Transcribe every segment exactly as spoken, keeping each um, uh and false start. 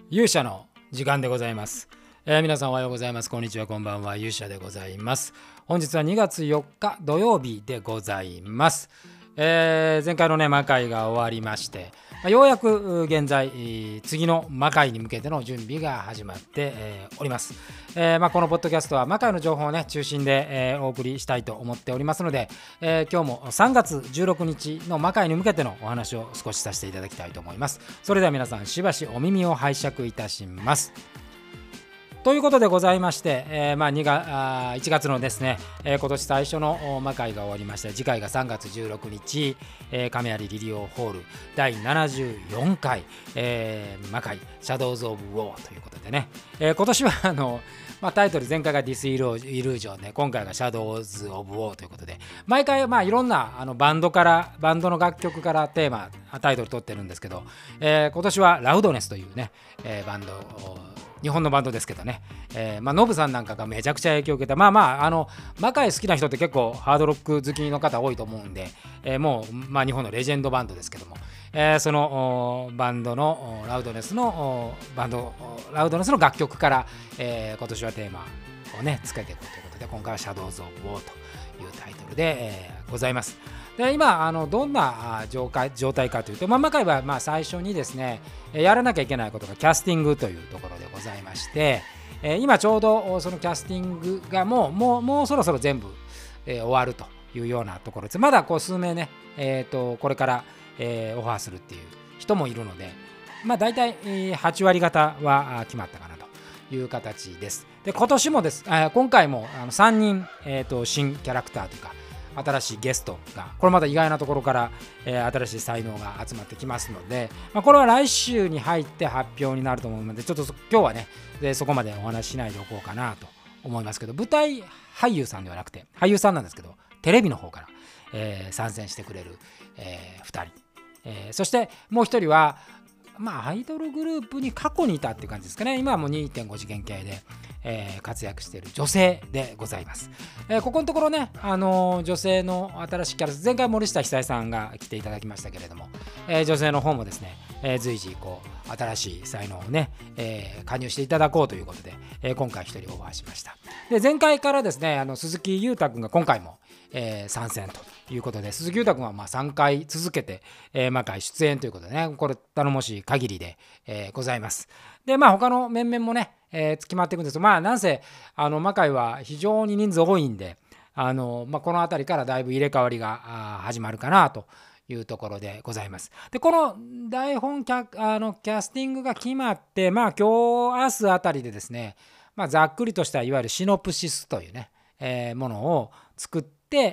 勇者の時間でございます、えー、皆さんおはようございます。こんにちは、こんばんは。勇者でございます。本日はにがつよっか土曜日でございます。えー、前回のね魔界が終わりまして、ようやく現在次の魔界に向けての準備が始まって、えー、おります。えーまあ、このポッドキャストは魔界の情報をね中心で、えー、お送りしたいと思っておりますので、えー、今日もさんがつじゅうろくにちの魔界に向けてのお話を少しさせていただきたいと思います。それでは皆さんしばしお耳を拝借いたします。ということでございまして、えーまあ、にがあいちがつのですね、えー、今年最初の魔界が終わりまして、次回がさんがつじゅうろくにち、えー、亀有リリオホールだいななじゅうよんかい、えー、魔界シャドウズ・オブ・ウォーということでね、えー、今年はあの、まあ、タイトル前回が This Illusion で、今回が Shadows of War ということで、毎回まあいろんなあのバンドからバンドの楽曲からテーマタイトル取ってるんですけど、えー、今年はラウドネスというね、えー、バンド日本のバンドですけどね、えー、まあノブさんなんかがめちゃくちゃ影響を受けた、まあまああの魔界好きな人って結構ハードロック好きの方多いと思うんで、えー、もうまあ日本のレジェンドバンドですけども、えー、そのバンドのラウドネスのバンドラウドネスの楽曲から、えー、今年はテーマをねつけていこうということで、今回は Shadows of War というタイトルで、えー、ございます。で今あのどんな状態、状態かというと、まあ、魔界はまあ最初にですねやらなきゃいけないことがキャスティングというところでございまして、えー、今ちょうどそのキャスティングがもうもう、もうそろそろ全部、えー、終わるというようなところです。まだこう数名ね、えー、とこれから、えー、オファーするっていう人もいるので、まあ、大体はちわり方は決まったかなという形です。で今年もです、今回もあのさんにん、えー、と新キャラクターというか新しいゲストが、これまた意外なところから、えー、新しい才能が集まってきますので、まあ、これは来週に入って発表になると思うので、ちょっと今日はねでそこまでお話ししないでおこうかなと思いますけど、舞台俳優さんではなくて俳優さんなんですけど、テレビの方から、えー、参戦してくれる、えー、ふたり、えー、そしてもうひとりはまあアイドルグループに過去にいたっていう感じですかね。今はもう にてんご 次元系で、えー、活躍している女性でございます。えー、ここのところね、あのー、女性の新しいキャラ、前回森下久恵さんが来ていただきましたけれども、えー、女性の方もですね、えー、随時こう新しい才能をね、えー、加入していただこうということで、えー、今回一人オファーしました。で前回からですね、あの鈴木裕太君が今回も、えー、参戦ということで、鈴木裕太君はまあさんかい続けて、えー、魔界出演ということでね、これ頼もしい限りで、えー、ございます。でまあ他の面々もね、えー、決まっていくんですけど、まあなんせあの魔界は非常に人数多いんで、あの、まあ、この辺りからだいぶ入れ替わりが始まるかなというところでございます。でこの台本キャあのキャスティングが決まって、まあ今日明日あたりでですね、まあ、ざっくりとしたいわゆるシノプシスというね、えー、ものを作って、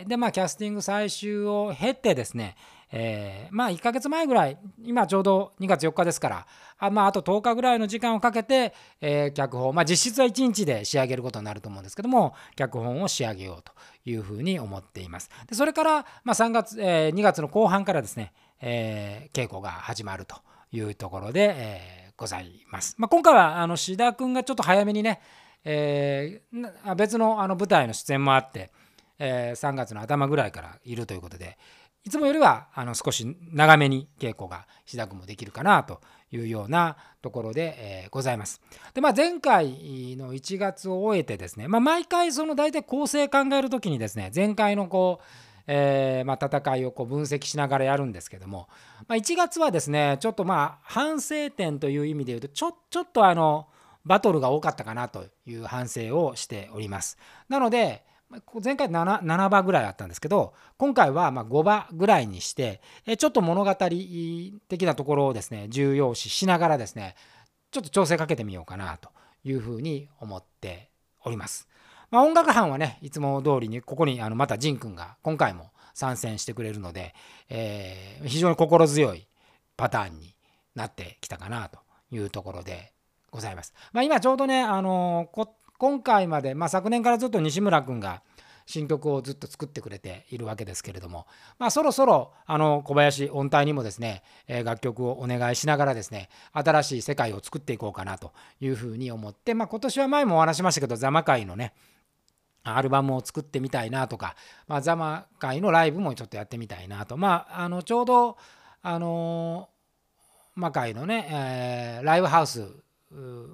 でまあキャスティング最終を経てですね、えー、まあいっかげつまえぐらい、今ちょうどにがつよっかですから、あ,、まあ、あととおかぐらいの時間をかけて、えー、脚本、まあ実質はいちにちで仕上げることになると思うんですけども、脚本を仕上げようというふうに思っています。でそれから、まあ、さんがつ、えー、にがつの後半からですね、えー、稽古が始まるというところで、えー、ございます。まあ、今回はあの志田君がちょっと早めにね、えー、別のあの舞台の出演もあって、えー、さんがつの頭ぐらいからいるということで、いつもよりはあの少し長めに稽古が志田君もできるかなというようなところで、えー、ございます。で、まあ、前回のいちがつを終えてですね、まあ、毎回その大体構成考えるときにですね、前回のこう、えーまあ、戦いをこう分析しながらやるんですけども、まあ、いちがつはですねちょっとまあ反省点という意味で言うとちょちょっとあのバトルが多かったかなという反省をしております。なので前回 7, ななばぐらいあったんですけど、今回はまあごばぐらいにして、ちょっと物語的なところをですね重要視しながらですね、ちょっと調整かけてみようかなというふうに思っております。まあ、音楽班はねいつも通りにここにあのまた仁君が今回も参戦してくれるので、えー、非常に心強いパターンになってきたかなというところでございます。まあ、今ちょうどね、あのー、今回まで、まあ、昨年からずっと西村君が新曲をずっと作ってくれているわけですけれども、まあ、そろそろあの小林音体にもですね、えー、楽曲をお願いしながらですね新しい世界を作っていこうかなというふうに思って、まあ、今年は前もお話しましたけどザマ界のねアルバムを作ってみたいなとか、まあ、ザマ界のライブもちょっとやってみたいなと、まあ、あのちょうどあの魔界のね、えー、ライブハウス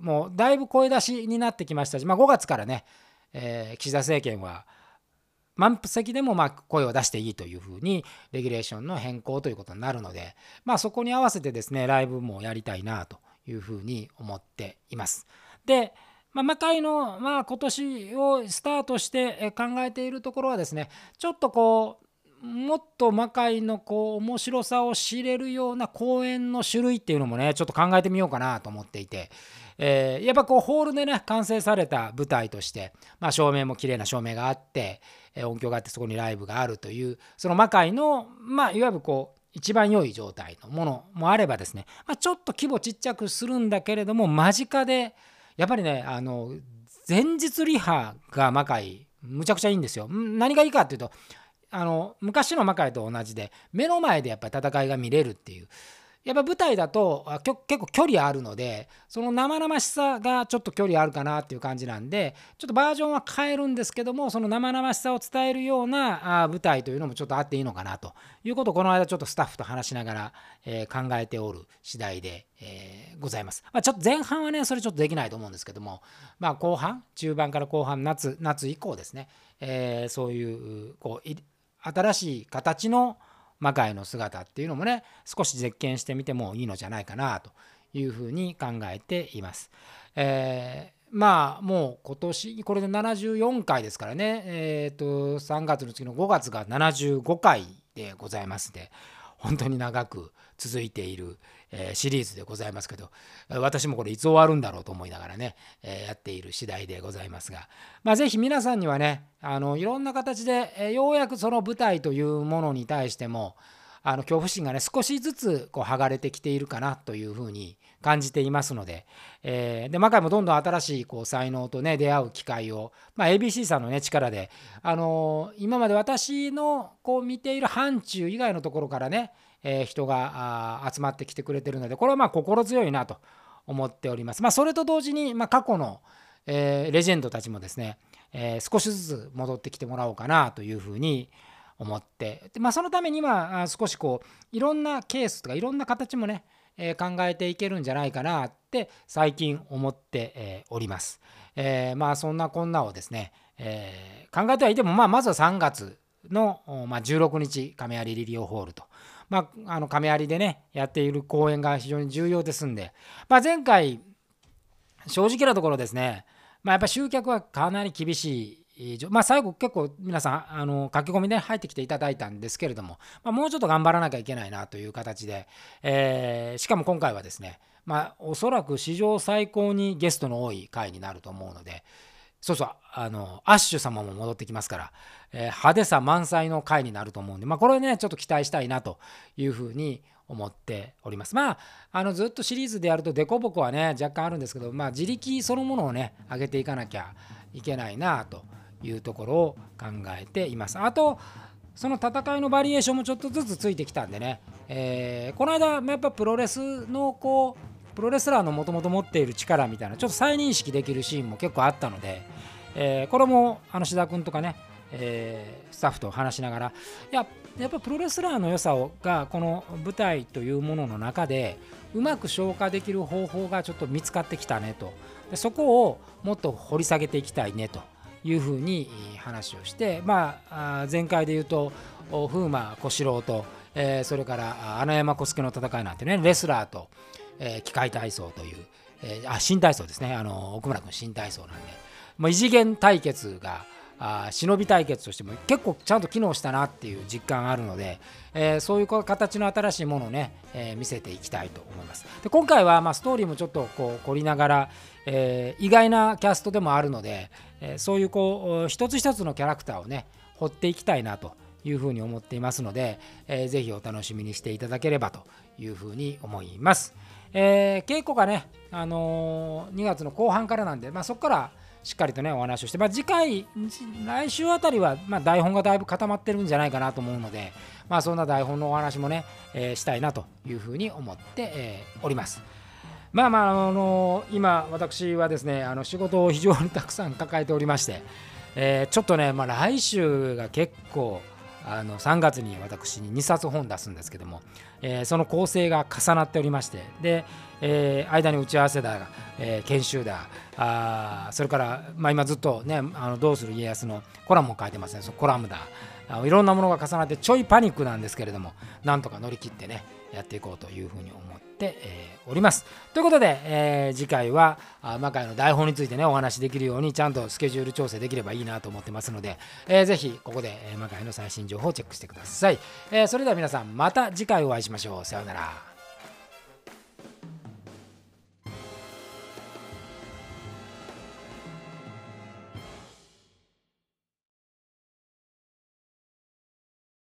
もうだいぶ声出しになってきましたし、まあ、ごがつからね、えー、岸田政権は満席でもまあ声を出していいというふうにレギュレーションの変更ということになるので、まあ、そこに合わせてですねライブもやりたいなというふうに思っています。で、まあ、魔界の、まあ、今年をスタートして考えているところはですね、ちょっとこうもっと魔界のこう面白さを知れるような公演の種類っていうのもねちょっと考えてみようかなと思っていて、えー、やっぱこうホールでね完成された舞台として、まあ、照明も綺麗な照明があって、えー、音響があってそこにライブがあるというその魔界の、まあ、いわゆるこう一番良い状態のものもあればですね、まあ、ちょっと規模ちっちゃくするんだけれども間近でやっぱりねあの前日リハが魔界むちゃくちゃいいんですよ。何がいいかっていうとあの昔の魔界と同じで目の前でやっぱり戦いが見れるっていう、やっぱ舞台だと結構距離あるのでその生々しさがちょっと距離あるかなっていう感じなんで、ちょっとバージョンは変えるんですけどもその生々しさを伝えるような舞台というのもちょっとあっていいのかなということをこの間ちょっとスタッフと話しながら、えー、考えておる次第で、えー、ございます。まあ、ちょっと前半はねそれちょっとできないと思うんですけども、まあ、後半中盤から後半夏夏以降ですね、えー、そういうこう新しい形の魔界の姿っていうのもね少し実験してみてもいいのじゃないかなというふうに考えています。えー、まあもう今年これでななじゅうよんかいですからね、えー、とさんがつの次のごがつがななじゅうごかいでございますで、本当に長く続いているシリーズでございますけど、私もこれいつ終わるんだろうと思いながらねやっている次第でございますが、まあ、ぜひ皆さんにはねあのいろんな形でようやくその舞台というものに対してもあの恐怖心がね少しずつこう剥がれてきているかなというふうに感じていますので、えー、で魔界もどんどん新しいこう才能とね出会う機会を、まあ、エービーシー さんのね力で、あのー、今まで私のこう見ている範疇以外のところからね、えー、人が集まってきてくれてるのでこれはまあ心強いなと思っております。まあ、それと同時に、まあ、過去の、えー、レジェンドたちもですね、えー、少しずつ戻ってきてもらおうかなというふうに思ってで、まあ、そのためには少しこういろんなケースとかいろんな形もね、えー、考えていけるんじゃないかなって最近思って、えー、おります。えー、まあそんなこんなをですね、えー、考えてはいても、まあ、まずはさんがつの、まあ、じゅうろくにち亀有リリオホールと、まあ、あの亀有でねやっている公演が非常に重要ですんで、まあ、前回正直なところですね、まあ、やっぱ集客はかなり厳しい。まあ、最後結構皆さんあの駆け込みで入ってきていただいたんですけれども、まあ、もうちょっと頑張らなきゃいけないなという形で、えー、しかも今回はですね、まあ、おそらく史上最高にゲストの多い回になると思うので、そうそうあのアッシュ様も戻ってきますから、えー、派手さ満載の回になると思うんで、まあ、これねちょっと期待したいなというふうに思っております。まあ、あのずっとシリーズでやるとデコボコはね若干あるんですけど、まあ、自力そのものをね上げていかなきゃいけないなというところを考えています。あとその戦いのバリエーションもちょっとずつついてきたんでね、えー、この間やっぱプロレスのこうプロレスラーのもともと持っている力みたいなちょっと再認識できるシーンも結構あったので、えー、これもあの志田君とかね、えー、スタッフと話しながらいややっぱプロレスラーの良さをがこの舞台というものの中でうまく消化できる方法がちょっと見つかってきたねと、でそこをもっと掘り下げていきたいねというふうに話をして、まあ、前回で言うと風魔小四郎と、えー、それから穴山小助の戦いなんてねレスラーと、えー、機械体操という、えー、あ新体操ですね、あの奥村君新体操なんで、まあ、異次元対決があ忍び対決としても結構ちゃんと機能したなっていう実感があるので、えー、そういう形の新しいものをね、えー、見せていきたいと思います。で今回はまあストーリーもちょっとこう凝りながら、えー、意外なキャストでもあるので、えー、そういうこう一つ一つのキャラクターをね掘っていきたいなというふうに思っていますので、えー、ぜひお楽しみにしていただければというふうに思います。えー、稽古がね、あのー、にがつの後半からなんで、まあ、そこからしっかりとねお話をして、まあ、次回来週あたりは、まあ、台本がだいぶ固まってるんじゃないかなと思うので、まあ、そんな台本のお話もね、えー、したいなというふうに思って、えー、おります。まあまあ、あのー、今私はですねあの仕事を非常にたくさん抱えておりまして、えー、ちょっとね、まあ、来週が結構あのさんがつに私ににさつ本出すんですけども、えー、その構成が重なっておりまして、で、えー、間に打ち合わせだ、えー、研修だ、あそれから、まあ、今ずっとねあのどうする家康のコラムも書いてますね。そのコラムだ、いろんなものが重なってちょいパニックなんですけれども、なんとか乗り切ってねやっていこうというふうに思って、えー、おります。ということで、えー、次回は魔界の台本についてねお話しできるようにちゃんとスケジュール調整できればいいなと思ってますので、えー、ぜひここで魔界の最新情報をチェックしてください。えー、それでは皆さんまた次回お会いしましょう。さようなら。